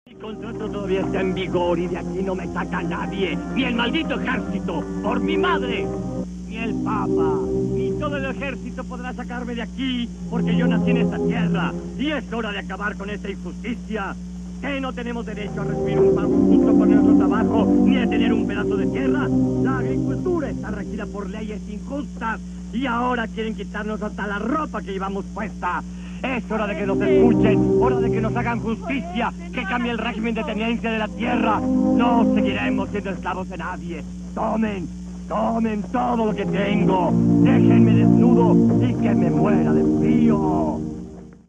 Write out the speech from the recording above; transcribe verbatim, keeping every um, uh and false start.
Mi contrato todavía está en vigor y de aquí no me saca nadie, ni el maldito ejército, por mi madre, ni el papa, ni todo el ejército podrá sacarme de aquí, porque yo nací en esta tierra, y es hora de acabar con esta injusticia. ¿Que no tenemos derecho a recibir un pago justo por nuestro trabajo, ni a tener un pedazo de tierra? La agricultura está regida por leyes injustas, y ahora quieren quitarnos hasta la ropa que llevamos puesta. Es hora de que nos escuchen, hora de que nos hagan justicia, que cambie el régimen de tenencia de la tierra. No seguiremos siendo esclavos de nadie. Tomen, tomen todo lo que tengo. Déjenme desnudo y que me muera de frío.